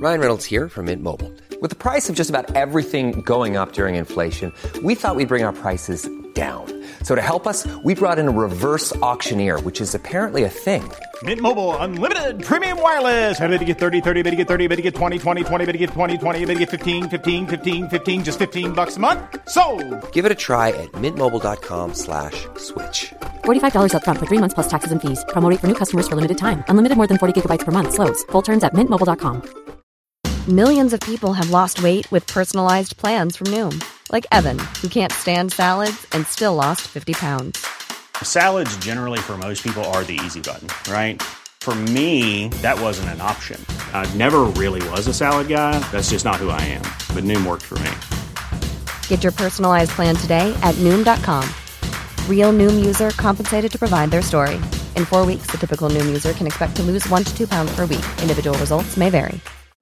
Ryan Reynolds here from Mint Mobile. With the price of just about everything going up during inflation, we thought we'd bring our prices down. So to help us, we brought in a reverse auctioneer, which is apparently a thing. Mint Mobile Unlimited Premium Wireless. How to get 30, 30, bit to get 30, bit to get 20, 20, 20, bit to get 20, 20, bit to get 15, 15, 15, 15, just $15 a month? Sold! Give it a try at mintmobile.com/switch. $45 up front for 3 months plus taxes and fees. Promo rate for new customers for limited time. Unlimited more than 40 gigabytes per month. Slows full terms at mintmobile.com. Millions of people have lost weight with personalized plans from Noom. Like Evan, who can't stand salads and still lost 50 pounds. Salads generally for most people are the easy button, right? For me, that wasn't an option. I never really was a salad guy. That's just not who I am. But Noom worked for me. Get your personalized plan today at Noom.com. Real Noom user compensated to provide their story. In 4 weeks, the typical Noom user can expect to lose 1 to 2 pounds per week. Individual results may vary.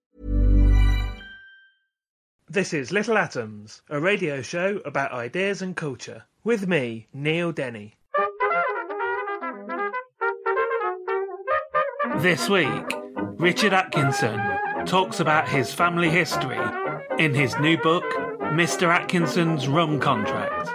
This is Little Atoms, a radio show about ideas and culture. With me, Neil Denny. This week, Richard Atkinson talks about his family history in his new book, Mr. Atkinson's Rum Contract.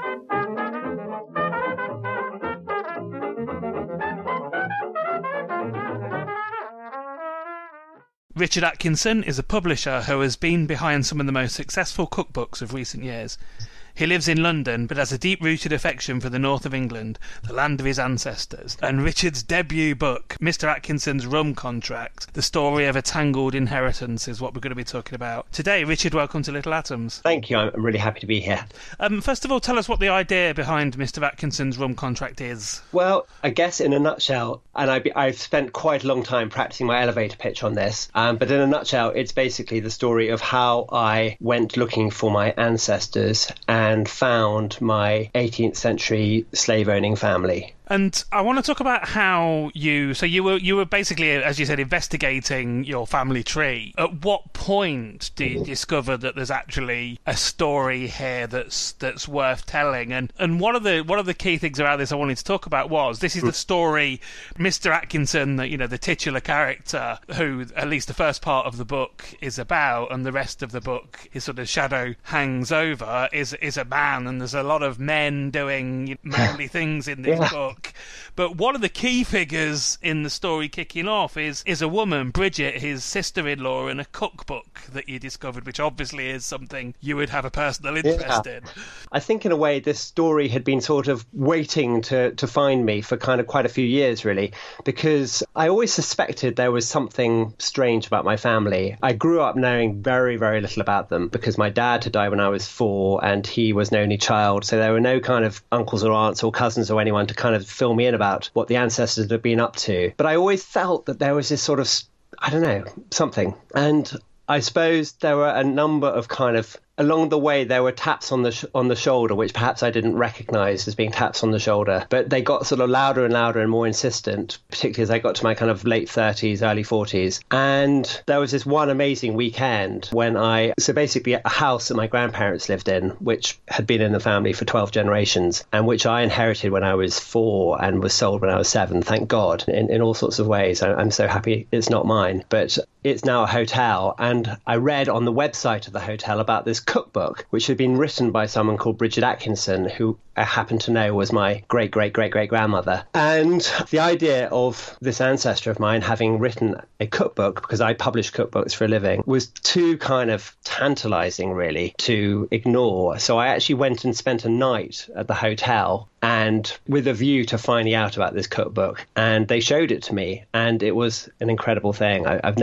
Richard Atkinson is a publisher who has been behind some of the most successful cookbooks of recent years. He lives in London, but has a deep-rooted affection for the north of England, the land of his ancestors. And Richard's debut book, Mr. Atkinson's Rum Contract, the story of a tangled inheritance, is what we're going to be talking about. Today, Richard, welcome to Little Atoms. Thank you, I'm really happy to be here. First of all, tell us what the idea behind Mr. Atkinson's Rum Contract is. Well, I guess in a nutshell, and I've spent quite a long time practicing my elevator pitch on this, but in a nutshell, it's basically the story of how I went looking for my ancestors and found my 18th century slave-owning family. And I want to talk about how you were basically, as you said, investigating your family tree. At what point do you discover that there's actually a story here that's worth telling? And one of the key things about this I wanted to talk about was this is the story, Mr. Atkinson, the titular character, who at least the first part of the book is about, and the rest of the book is sort of shadow hangs over, is a man, and there's a lot of men doing manly things in this book. But one of the key figures in the story kicking off is a woman, Bridget, his sister-in-law, in a cookbook that you discovered, which obviously is something you would have a personal interest in. I think in a way this story had been sort of waiting to find me for kind of quite a few years, really, because I always suspected there was something strange about my family. I grew up knowing very, very little about them because my dad had died when I was 4 and he was an only child, so there were no kind of uncles or aunts or cousins or anyone to kind of fill me in about what the ancestors had been up to. But I always felt that there was this sort of, I don't know, something. And I suppose there were a number of kind of, along the way, there were taps on the shoulder, which perhaps I didn't recognise as being taps on the shoulder. But they got sort of louder and louder and more insistent, particularly as I got to my kind of late 30s, early 40s. And there was this one amazing weekend when so basically a house that my grandparents lived in, which had been in the family for 12 generations, and which I inherited when I was 4 and was sold when I was 7, thank God, in all sorts of ways. I'm so happy it's not mine. But it's now a hotel. And I read on the website of the hotel about this cookbook, which had been written by someone called Bridget Atkinson, who I happen to know was my great-great-great-great-grandmother. And the idea of this ancestor of mine having written a cookbook, because I publish cookbooks for a living, was too kind of tantalizing, really, to ignore. So I actually went and spent a night at the hotel, and with a view to finding out about this cookbook. And they showed it to me, and it was an incredible thing. I've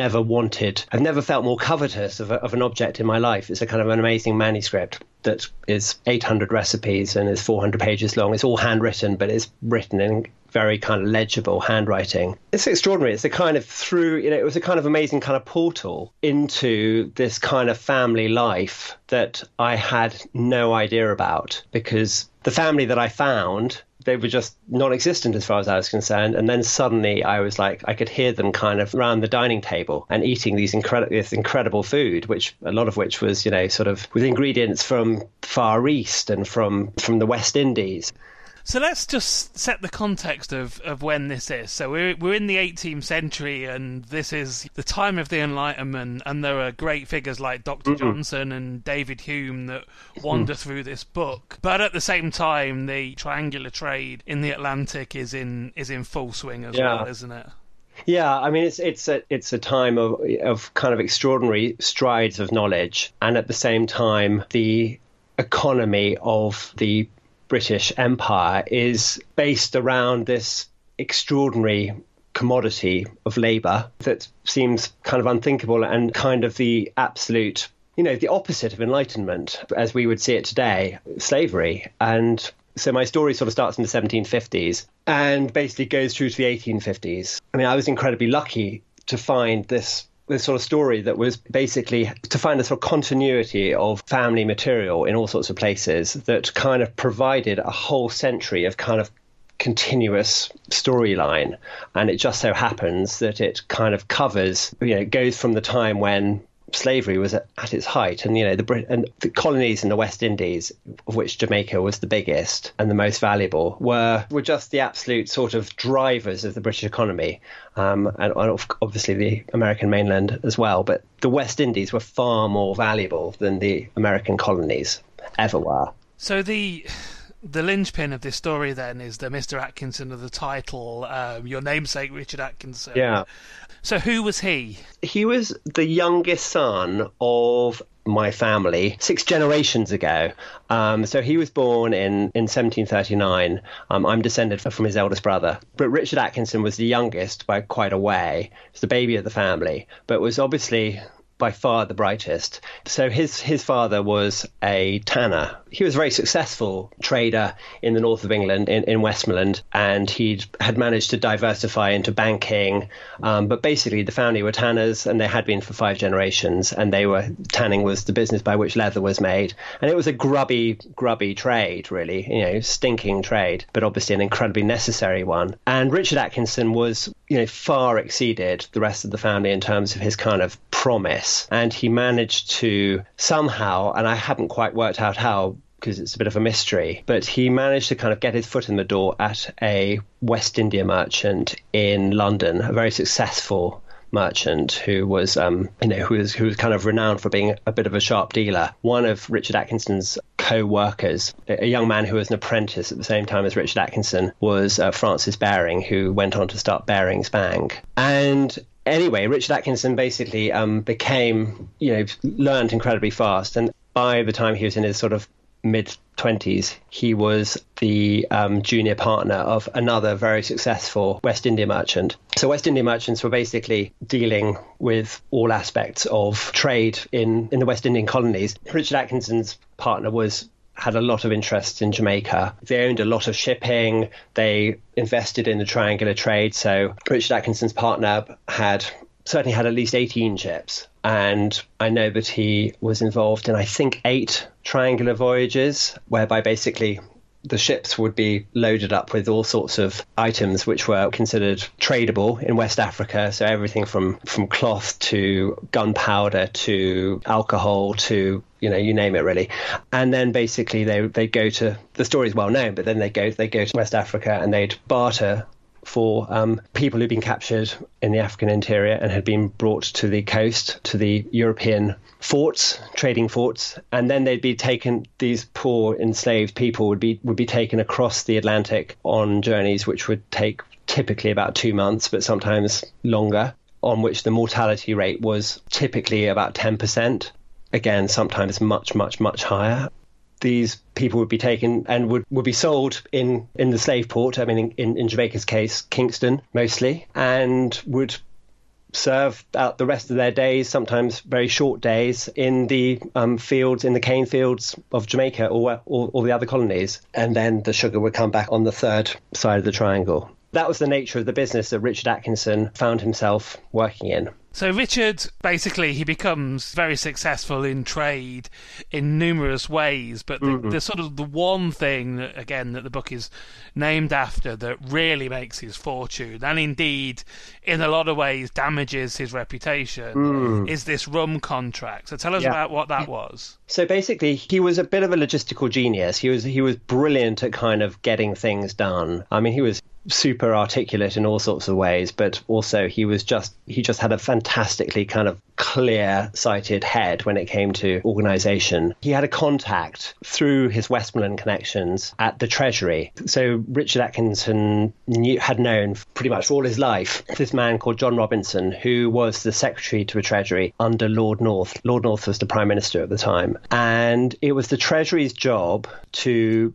never felt more covetous of an object in my life. It's a kind of an amazing manuscript that is 800 recipes and is 400 pages long. It's all handwritten, but it's written in very kind of legible handwriting. It's extraordinary. It's a kind of it was a kind of amazing kind of portal into this kind of family life that I had no idea about, because the family that I found, they were just non-existent as far as I was concerned. And then suddenly I was like, I could hear them kind of around the dining table and eating this incredible food, which a lot of which was, sort of with ingredients from Far East and from the West Indies. So let's just set the context of when this is. So we're in the 18th century, and this is the time of the Enlightenment, and there are great figures like Dr. Johnson and David Hume that wander through this book. But at the same time, the triangular trade in the Atlantic is in full swing as well, isn't it? Yeah, I mean, it's a time of kind of extraordinary strides of knowledge, and at the same time, the economy of the British Empire is based around this extraordinary commodity of labour that seems kind of unthinkable and kind of the absolute, the opposite of Enlightenment as we would see it today, slavery. And so my story sort of starts in the 1750s and basically goes through to the 1850s. I mean, I was incredibly lucky to find this sort of story that was basically to find a sort of continuity of family material in all sorts of places that kind of provided a whole century of kind of continuous storyline. And it just so happens that it kind of covers, it goes from the time when slavery was at its height, and the colonies in the West Indies, of which Jamaica was the biggest and the most valuable, were just the absolute sort of drivers of the British economy, and obviously the American mainland as well. But the West Indies were far more valuable than the American colonies ever were. So the linchpin of this story then is the Mr. Atkinson of the title, your namesake Richard Atkinson. Yeah. So who was he? He was the youngest son of my family 6 generations ago. So he was born in 1739. I'm descended from his eldest brother. But Richard Atkinson was the youngest by quite a way. He was the baby of the family, but was obviously by far the brightest. So his father was a tanner. He was a very successful trader in the north of England, in Westmoreland, and he had managed to diversify into banking. But basically, the family were tanners, and they had been for 5 generations. And tanning was the business by which leather was made, and it was a grubby trade, really, stinking trade, but obviously an incredibly necessary one. And Richard Atkinson was, far exceeded the rest of the family in terms of his kind of promise, and he managed to somehow, and I haven't quite worked out how, because it's a bit of a mystery, but he managed to kind of get his foot in the door at a West India merchant in London, a very successful merchant who was who was kind of renowned for being a bit of a sharp dealer. One of Richard Atkinson's co-workers, a young man who was an apprentice at the same time as Richard Atkinson, was Francis Baring, who went on to start Baring's Bank. And anyway, Richard Atkinson basically learned incredibly fast, and by the time he was in his sort of mid-20s, he was the junior partner of another very successful West India merchant. So West India merchants were basically dealing with all aspects of trade in the West Indian colonies. Richard Atkinson's partner had a lot of interest in Jamaica. They owned a lot of shipping. They invested in the triangular trade. So Richard Atkinson's partner certainly had at least 18 ships. And I know that he was involved in, I think, 8 triangular voyages, whereby basically the ships would be loaded up with all sorts of items which were considered tradable in West Africa. So everything from cloth to gunpowder to alcohol to, you name it, really. And then basically they go to, the story's well known, but then they go to West Africa and they'd barter for people who'd been captured in the African interior and had been brought to the coast, to the European forts, trading forts, and then they'd be taken, these poor enslaved people would be taken across the Atlantic on journeys which would take typically about 2 months, but sometimes longer, on which the mortality rate was typically about 10%. Again, sometimes much, much, much higher. These people would be taken and would be sold in the slave port, I mean, in Jamaica's case, Kingston mostly, and would serve out the rest of their days, sometimes very short days, in the fields, in the cane fields of Jamaica or the other colonies. And then the sugar would come back on the third side of the triangle. that was the nature of the business that Richard Atkinson found himself working in. So Richard, basically, he becomes very successful in trade in numerous ways, but the sort of the one thing that, again, that the book is named after that really makes his fortune, and indeed, in a lot of ways, damages his reputation, is this rum contract. So tell us about what that was. So basically, he was a bit of a logistical genius. He was brilliant at kind of getting things done. I mean, he was super articulate in all sorts of ways, but also he just had a fantastically kind of clear-sighted head when it came to organisation. He had a contact through his Westmoreland connections at the Treasury. So Richard Atkinson had known pretty much all his life this man called John Robinson, who was the Secretary to the Treasury under Lord North. Lord North was the Prime Minister at the time. And it was the Treasury's job to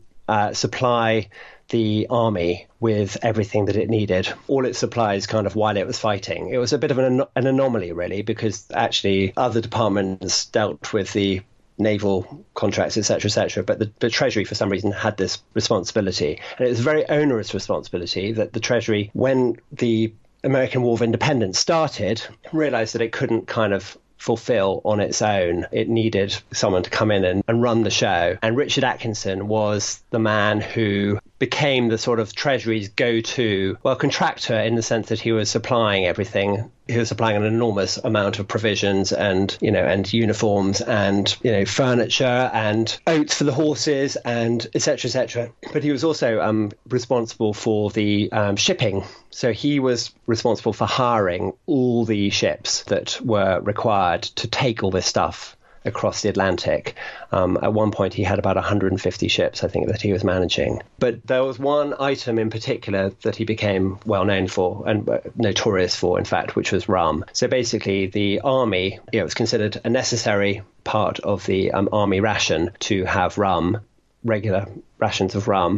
supply the army with everything that it needed, all its supplies kind of while it was fighting. It was a bit of an anomaly, really, because actually other departments dealt with the naval contracts, etc., but the Treasury, for some reason, had this responsibility. And it was a very onerous responsibility that the Treasury, when the American War of Independence started, realised that it couldn't kind of fulfill on its own. It needed someone to come in and run the show. And Richard Atkinson was the man who became the sort of Treasury's go-to, contractor, in the sense that he was supplying everything. He was supplying an enormous amount of provisions and uniforms and, furniture and oats for the horses and etc. But he was also responsible for the shipping. So he was responsible for hiring all the ships that were required to take all this stuff across the Atlantic. At one point, he had about 150 ships, I think, that he was managing. But there was one item in particular that he became well known for, and notorious for, in fact, which was rum. So basically, the army, it was considered a necessary part of the army ration to have rum, regular rations of rum.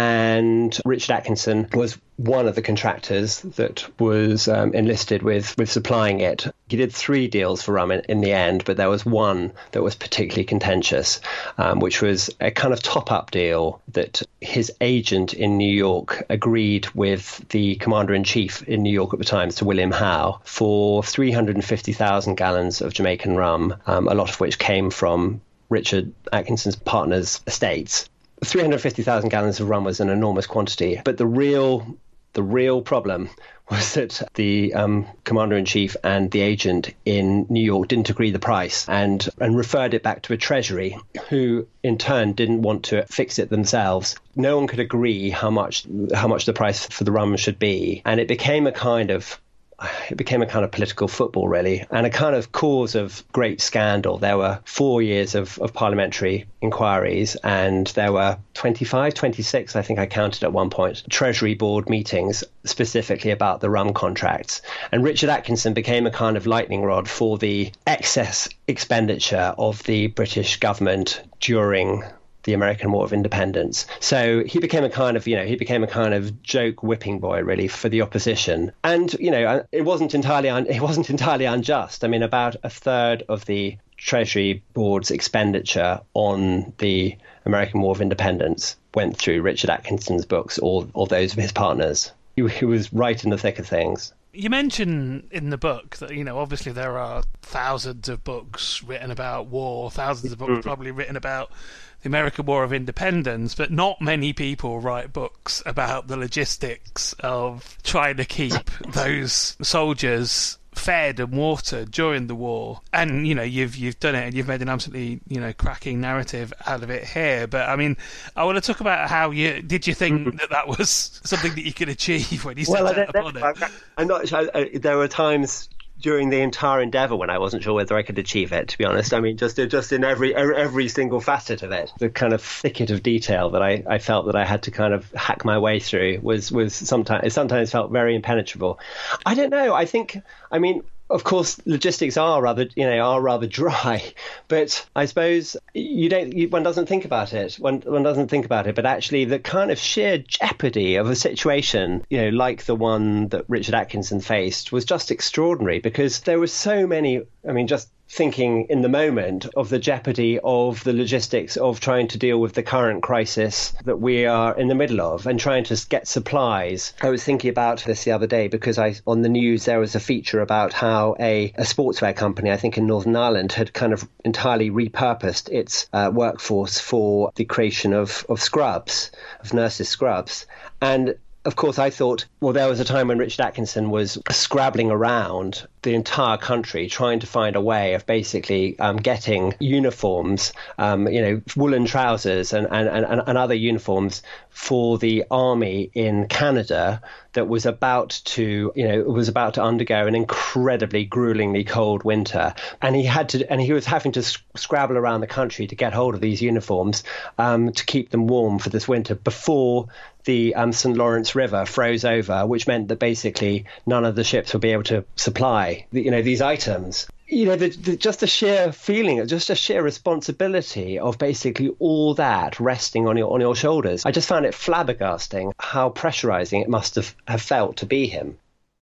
And Richard Atkinson was one of the contractors that was enlisted with supplying it. He did 3 deals for rum in the end, but there was one that was particularly contentious, which was a kind of top-up deal that his agent in New York agreed with the commander-in-chief in New York at the time, Sir William Howe, for 350,000 gallons of Jamaican rum, a lot of which came from Richard Atkinson's partner's estates. 350,000 gallons of rum was an enormous quantity, but the real problem was that the commander-in-chief and the agent in New York didn't agree the price and referred it back to a Treasury, who in turn didn't want to fix it themselves. No one could agree how much the price for the rum should be, and it became a kind of political football, really, and a kind of cause of great scandal. There were 4 years of parliamentary inquiries, and there were 26, I think I counted at one point, Treasury Board meetings specifically about the rum contracts. And Richard Atkinson became a kind of lightning rod for the excess expenditure of the British government during the American War of Independence. So he became a kind of joke whipping boy, really, for the opposition. And it wasn't entirely unjust. I mean, about a third of the Treasury Board's expenditure on the American War of Independence went through Richard Atkinson's books, or those of his partners. He was right in the thick of things. You mention in the book that, obviously there are thousands of books written about war, thousands of books probably written about the American War of Independence, but not many people write books about the logistics of trying to keep those soldiers fed and watered during the war. And you've done it, and you've made an absolutely cracking narrative out of it here. But I mean, I want to talk about how you think that was something that you could achieve when you set out upon it. I'm not sure. There were times during the entire endeavour when I wasn't sure whether I could achieve it, to be honest. I mean, just in every single facet of it, the kind of thicket of detail that I felt that I had to kind of hack my way through was sometimes felt very impenetrable. I don't know. I mean, of course, logistics are rather dry, but I suppose one doesn't think about it. One doesn't think about it, but actually the kind of sheer jeopardy of a situation, like the one that Richard Atkinson faced, was just extraordinary, because there were so many. I mean, just thinking in the moment of the jeopardy of the logistics of trying to deal with the current crisis that we are in the middle of and trying to get supplies. I was thinking about this the other day because on the news there was a feature about how a sportswear company, I think in Northern Ireland, had kind of entirely repurposed its workforce for the creation of scrubs, of nurses' scrubs. And of course, I thought, well, there was a time when Richard Atkinson was scrabbling around the entire country trying to find a way of basically getting uniforms, woolen trousers and other uniforms for the army in Canada that was about to undergo an incredibly gruelingly cold winter. And he was having to scrabble around the country to get hold of these uniforms to keep them warm for this winter before the St. Lawrence River froze over, which meant that basically none of the ships would be able to supply these items. Just a sheer feeling, just a sheer responsibility of basically all that resting on your shoulders. I just found it flabbergasting how pressurizing it must have felt to be him.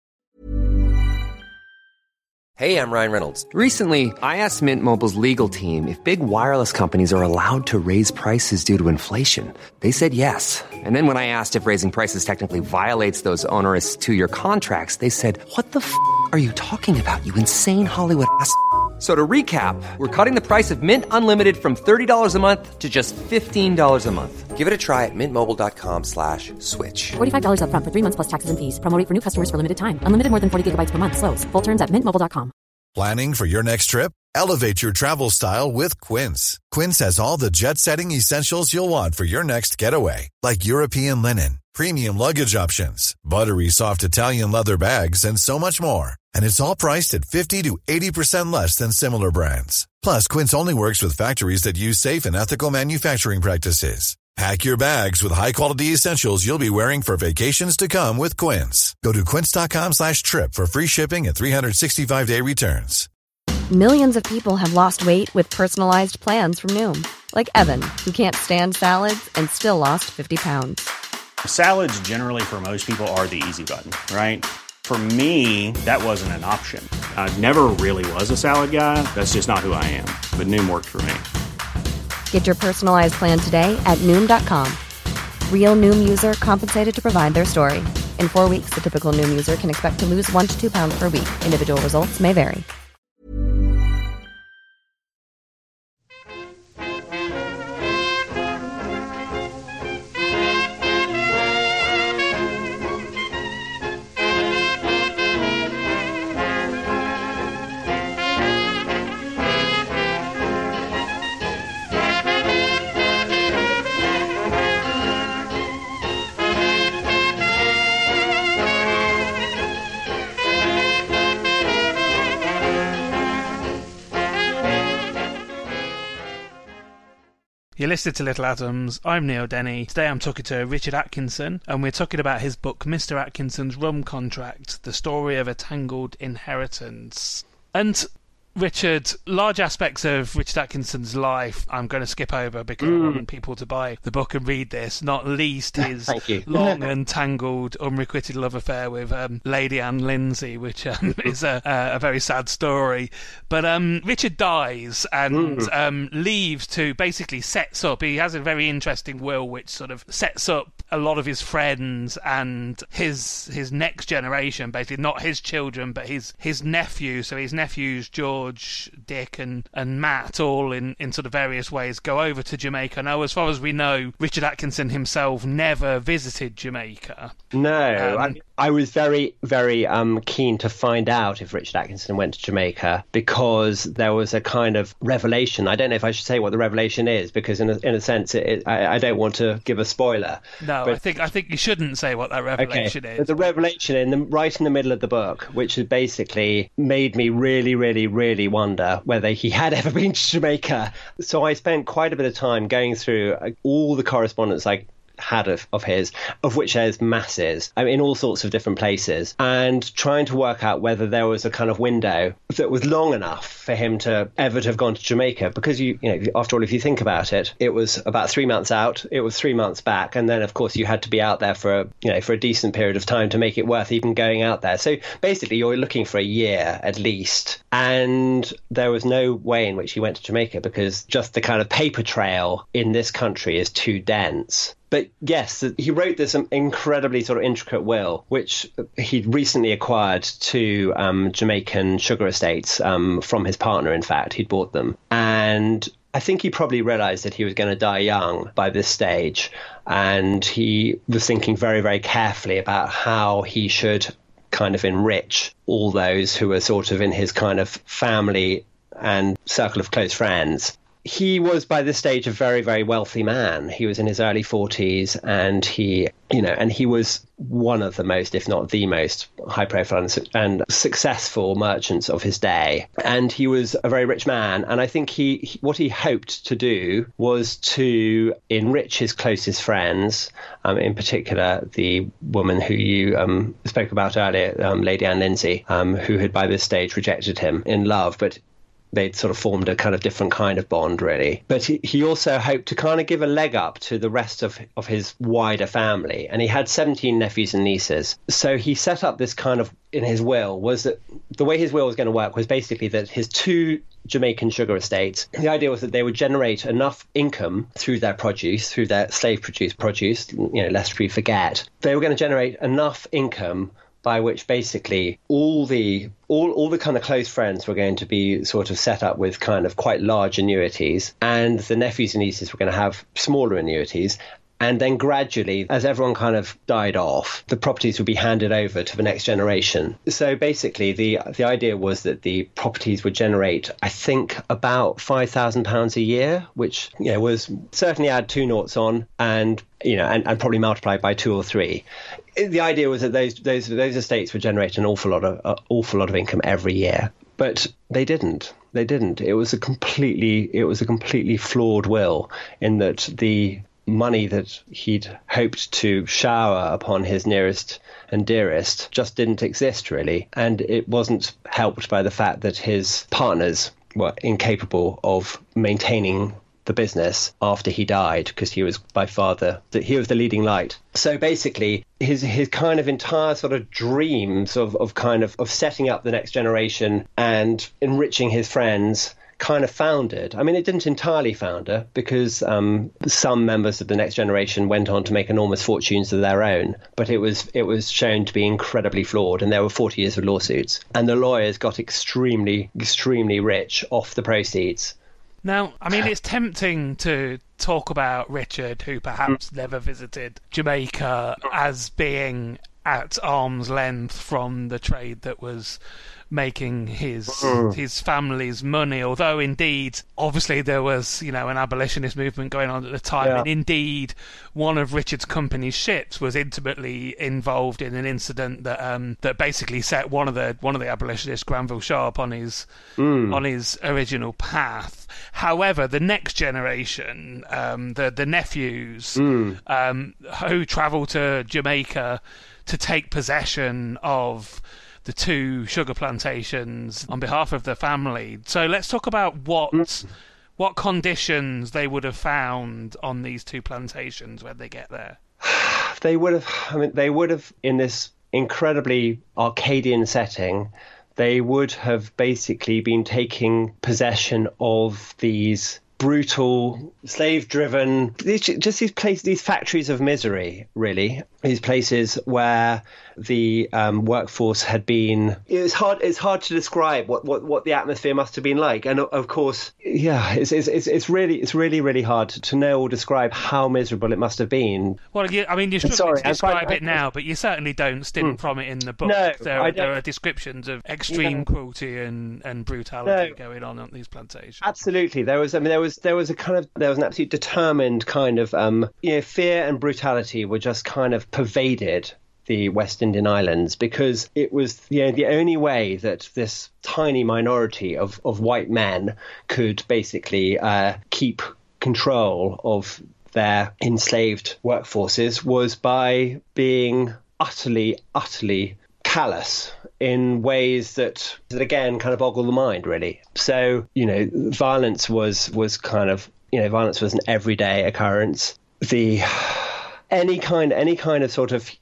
Hey, I'm Ryan Reynolds. Recently, I asked Mint Mobile's legal team if big wireless companies are allowed to raise prices due to inflation. They said yes. And then when I asked if raising prices technically violates those onerous 2-year contracts, they said, "What the f*** are you talking about, you insane Hollywood ass?" So to recap, we're cutting the price of Mint Unlimited from $30 a month to just $15 a month. Give it a try at mintmobile.com/switch. $45 up front for 3 months plus taxes and fees. Promo rate for new customers for limited time. Unlimited more than 40 gigabytes per month. Slows full terms at mintmobile.com. Planning for your next trip? Elevate your travel style with Quince. Quince has all the jet-setting essentials you'll want for your next getaway, like European linen, premium luggage options, buttery soft Italian leather bags, and so much more. And it's all priced at 50 to 80% less than similar brands. Plus, Quince only works with factories that use safe and ethical manufacturing practices. Pack your bags with high-quality essentials you'll be wearing for vacations to come with Quince. Go to quince.com/trip for free shipping and 365-day returns. Millions of people have lost weight with personalized plans from Noom. Like Evan, who can't stand salads and still lost 50 pounds. Salads generally for most people are the easy button, right? For me, that wasn't an option. I never really was a salad guy. That's just not who I am. But Noom worked for me. Get your personalized plan today at Noom.com. Real Noom user compensated to provide their story. In 4 weeks, the typical Noom user can expect to lose 1 to 2 pounds per week. Individual results may vary. You're listening to Little Atoms. I'm Neil Denny. Today I'm talking to Richard Atkinson, and we're talking about his book, Mr. Atkinson's Rum Contract, The Story of a Tangled Inheritance. And Richard, large aspects of Richard Atkinson's life I'm going to skip over because I want people to buy the book and read this, not least his long and tangled, unrequited love affair with Lady Anne Lindsay, which is a very sad story. But Richard dies and leaves to basically sets up, he has a very interesting will which sort of sets up a lot of his friends and his next generation, basically not his children but his nephews. So his nephews George, Dick and Matt, all in sort of various ways, go over to Jamaica. Now, as far as we know, Richard Atkinson himself never visited Jamaica. No, I was very, very keen to find out if Richard Atkinson went to Jamaica because there was a kind of revelation. I don't know if I should say what the revelation is because in a sense I don't want to give a spoiler. No, but I think you shouldn't say what that revelation is. There's a revelation right in the middle of the book, which has basically made me really, really, really wonder whether he had ever been to Jamaica. So I spent quite a bit of time going through all the correspondence I had of his, of which there's masses, in all sorts of different places, and trying to work out whether there was a kind of window that was long enough for him to ever to have gone to Jamaica. Because you know, after all, if you think about it, it was about 3 months out, it was 3 months back, and then of course you had to be out there for a decent period of time to make it worth even going out there. So basically, you're looking for a year at least, and there was no way in which he went to Jamaica because just the kind of paper trail in this country is too dense. But yes, he wrote this incredibly sort of intricate will, which he'd recently acquired to Jamaican sugar estates from his partner. In fact, he'd bought them. And I think he probably realized that he was going to die young by this stage. And he was thinking very, very carefully about how he should kind of enrich all those who were sort of in his kind of family and circle of close friends. He was by this stage a very, very wealthy man. He was in his early 40s, and he was one of the most, if not the most, high-profile and successful merchants of his day. And he was a very rich man. And I think what he hoped to do was to enrich his closest friends, in particular the woman who you spoke about earlier, Lady Anne Lindsay, who had by this stage rejected him in love, but they'd sort of formed a kind of different kind of bond, really. But he also hoped to kind of give a leg up to the rest of his wider family. And he had 17 nephews and nieces. So he set up this kind of, in his will, was that the way his will was going to work was basically that his 2 Jamaican sugar estates, the idea was that they would generate enough income through their produce, through their slave-produced produce, lest we forget. They were going to generate enough income by which basically all the kind of close friends were going to be sort of set up with kind of quite large annuities, and the nephews and nieces were going to have smaller annuities. And then gradually, as everyone kind of died off, the properties would be handed over to the next generation. So basically, the idea was that the properties would generate, I think, about £5,000 a year, which was certainly add 2 noughts on, and probably multiplied by 2 or 3. The idea was that those estates would generate an awful lot of income every year, but they didn't. It was a completely flawed will, in that the money that he'd hoped to shower upon his nearest and dearest just didn't exist, really. And it wasn't helped by the fact that his partners were incapable of maintaining the business after he died, because he was by far the leading light. So basically, his kind of entire sort of dreams of setting up the next generation and enriching his friends kind of foundered. I mean, it didn't entirely founder, because some members of the next generation went on to make enormous fortunes of their own, but it was shown to be incredibly flawed, and there were 40 years of lawsuits, and the lawyers got extremely, extremely rich off the proceeds. Now, I mean, it's tempting to talk about Richard, who perhaps never visited Jamaica, as being at arm's length from the trade that was making his family's money, although indeed obviously there was an abolitionist movement going on at the time, and indeed one of Richard's company's ships was intimately involved in an incident that basically set one of the abolitionists, Granville Sharp, on his original path. However, the next generation, the nephews who travel to Jamaica to take possession of the 2 sugar plantations on behalf of the family. So let's talk about what conditions they would have found on these 2 plantations when they get there. They would have, in this incredibly Arcadian setting, they would have basically been taking possession of these brutal, slave-driven, these factories of misery, really. These places where the workforce had been. It's hard to describe what the atmosphere must have been like, and of course, it's really hard to know or describe how miserable it must have been. Well, you struggle to describe it now, but you certainly don't stint from it in the book. No, there are descriptions of extreme cruelty and brutality going on these plantations. Absolutely, there was an absolute determined kind of fear and brutality were just kind of pervaded the West Indian Islands, because it was the only way that this tiny minority of white men could basically keep control of their enslaved workforces was by being utterly callous in ways that again kind of boggle the mind, really. So, violence was kind of, violence was an everyday occurrence. Any kind of sort of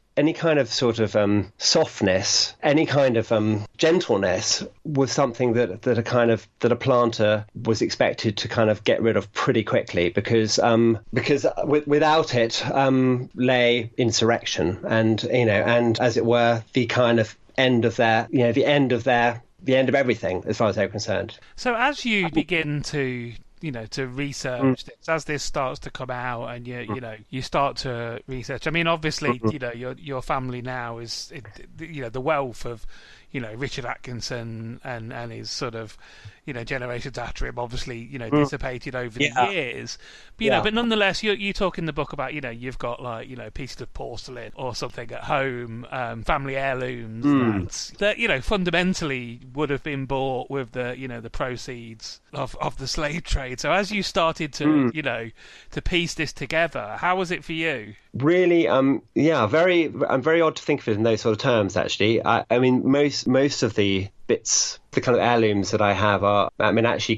softness, any kind of gentleness was something that a planter was expected to kind of get rid of pretty quickly, because without it lay insurrection and as it were the kind of end of the end of everything as far as they're concerned. So as you begin to research this, as this starts to come out, and you start to research. I mean, obviously, your family now is, the wealth of, Richard Atkinson and his sort of, generations after him, obviously, dissipated over the years. But, but nonetheless, you talk in the book about, you've got pieces of porcelain or something at home, family heirlooms that fundamentally would have been bought with the, the proceeds of the slave trade. So as you started to, to piece this together, how was it for you? Really, I'm very odd to think of it in those sort of terms, actually. I mean, most of the bits, the kind of heirlooms that I have are, I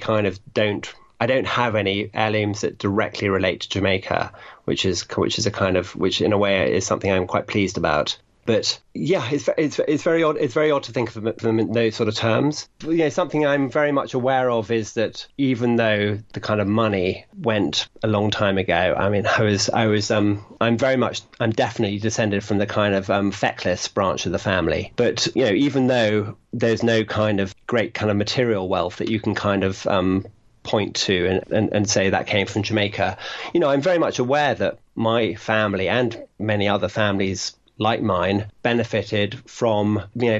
don't have any heirlooms that directly relate to Jamaica, which in a way is something I'm quite pleased about. But yeah, it's very odd. It's very odd to think of them in those sort of terms. Something I'm very much aware of is that even though the kind of money went a long time ago, I mean, I'm definitely descended from the kind of feckless branch of the family. But even though there's no kind of great kind of material wealth that you can kind of point to and say that came from Jamaica, I'm very much aware that my family and many other families like mine benefited on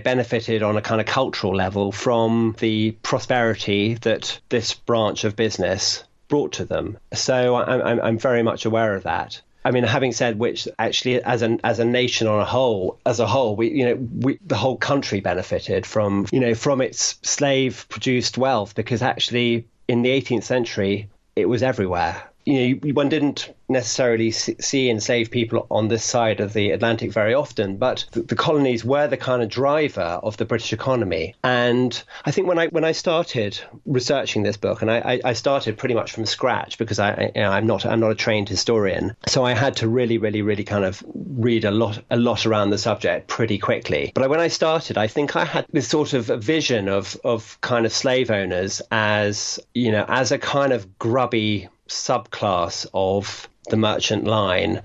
a kind of cultural level from the prosperity that this branch of business brought to them. So I'm very much aware of that. I mean, having said which, actually, as a nation as a whole, the whole country benefited from its slave-produced wealth, because actually in the 18th century it was everywhere. One didn't necessarily see enslaved people on this side of the Atlantic very often, but the colonies were the kind of driver of the British economy. And I think when I started researching this book, and I started pretty much from scratch, because I'm not a trained historian, so I had to really kind of read a lot around the subject pretty quickly. But when I started, I think I had this sort of vision of kind of slave owners as a kind of grubby subclass of the merchant line,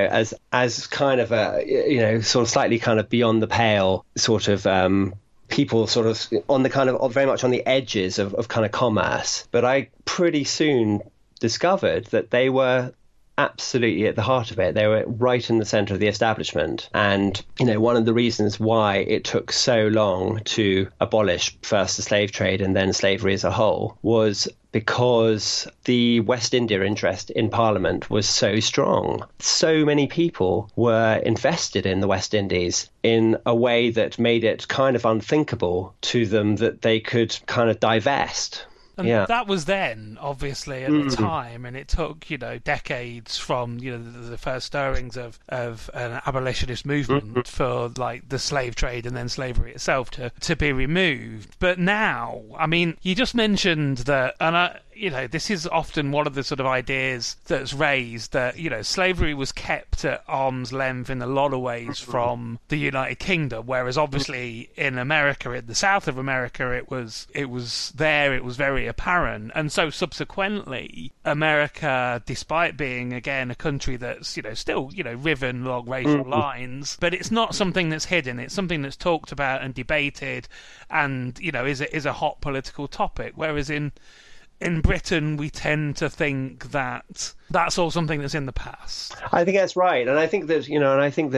as kind of a sort of slightly kind of beyond the pale sort of people, sort of on the kind of very much on the edges of kind of commerce. But I pretty soon discovered that they were absolutely at the heart of it. They were right in the center of the establishment. And, one of the reasons why it took so long to abolish first the slave trade and then slavery as a whole was because the West India interest in Parliament was so strong. So many people were invested in the West Indies in a way that made it kind of unthinkable to them that they could kind of divest. And that was then, obviously, at the time, and it took, decades from, the first stirrings of an abolitionist movement for, like, the slave trade and then slavery itself to be removed. But now, I mean, you just mentioned that, and this is often one of the sort of ideas that's raised, that, slavery was kept at arm's length in a lot of ways from the United Kingdom, whereas obviously in America, in the south of America, it was there, it was very apparent. And so subsequently, America, despite being, again, a country that's, still, riven along racial lines, but it's not something that's hidden. It's something that's talked about and debated and, is a hot political topic. Whereas in Britain, we tend to think that that's all something that's in the past. I think that's right. And I think that, I think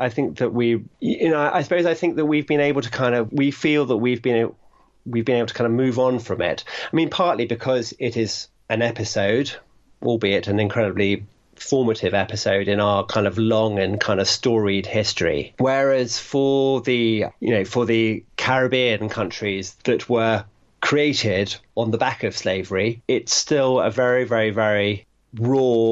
that we've been able to kind of, we feel that we've been able to kind of move on from it. I mean, partly because it is an episode, albeit an incredibly formative episode in our kind of long and kind of storied history. Whereas for the Caribbean countries that were created on the back of slavery, it's still a very, very, very raw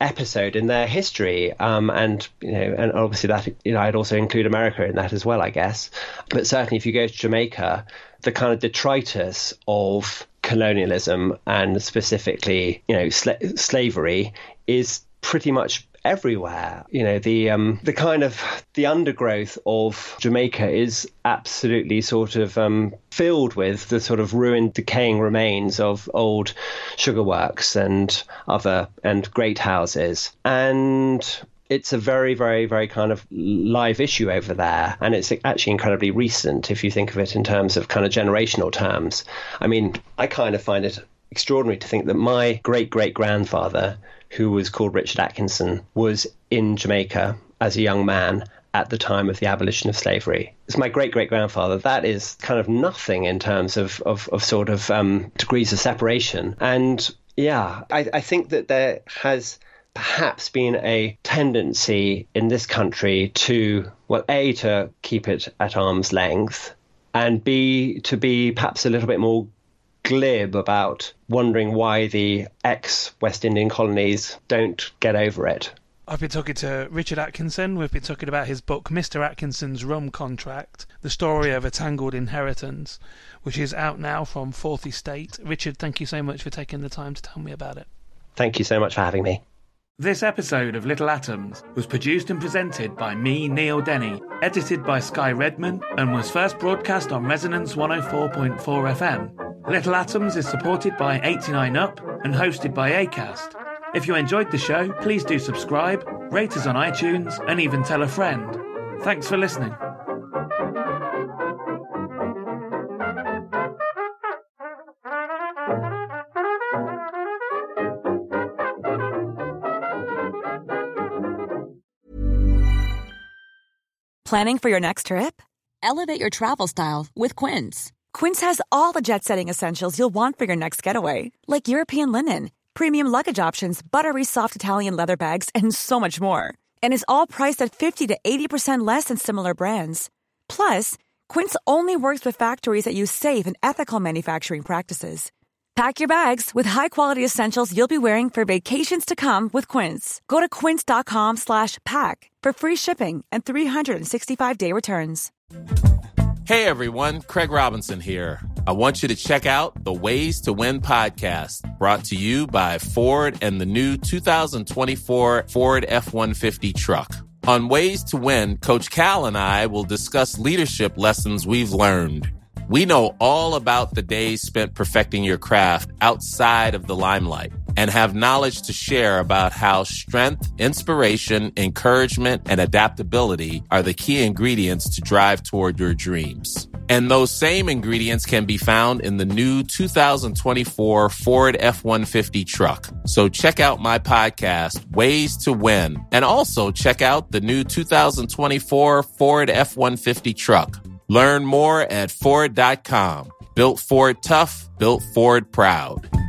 episode in their history. And obviously that, I'd also include America in that as well, I guess. But certainly if you go to Jamaica, the kind of detritus of colonialism and specifically, slavery is pretty much everywhere. The kind of the undergrowth of Jamaica is absolutely sort of filled with the sort of ruined, decaying remains of old sugar works and great houses. And it's a very, very, very kind of live issue over there. And it's actually incredibly recent if you think of it in terms of kind of generational terms. I mean, I kind of find it extraordinary to think that my great-great-grandfather, who was called Richard Atkinson, was in Jamaica as a young man at the time of the abolition of slavery. It's my great-great-grandfather. That is kind of nothing in terms of sort of degrees of separation. And yeah, I think that there has perhaps been a tendency in this country to, well, A, to keep it at arm's length, and B, to be perhaps a little bit more glib about wondering why the ex-West Indian colonies don't get over it. I've been talking to Richard Atkinson. We've been talking about his book, Mr. Atkinson's Rum Contract, The Story of a Tangled Inheritance, which is out now from Fourth Estate. Richard, thank you so much for taking the time to tell me about it. Thank you so much for having me. This episode of Little Atoms was produced and presented by me, Neil Denny, edited by Sky Redman, and was first broadcast on Resonance 104.4 FM. Little Atoms is supported by 89UP and hosted by Acast. If you enjoyed the show, please do subscribe, rate us on iTunes, and even tell a friend. Thanks for listening. Planning for your next trip? Elevate your travel style with Quince. Quince has all the jet-setting essentials you'll want for your next getaway, like European linen, premium luggage options, buttery soft Italian leather bags, and so much more. And is all priced at 50 to 80% less than similar brands. Plus, Quince only works with factories that use safe and ethical manufacturing practices. Pack your bags with high-quality essentials you'll be wearing for vacations to come with Quince. Go to quince.com/pack for free shipping and 365-day returns. Hey everyone, Craig Robinson here. I want you to check out the Ways to Win podcast, brought to you by Ford and the new 2024 Ford F-150 truck. On Ways to Win, Coach Cal and I will discuss leadership lessons we've learned. We know all about the days spent perfecting your craft outside of the limelight and have knowledge to share about how strength, inspiration, encouragement, and adaptability are the key ingredients to drive toward your dreams. And those same ingredients can be found in the new 2024 Ford F-150 truck. So check out my podcast, Ways to Win, and also check out the new 2024 Ford F-150 truck. Learn more at Ford.com. Built Ford tough, built Ford proud.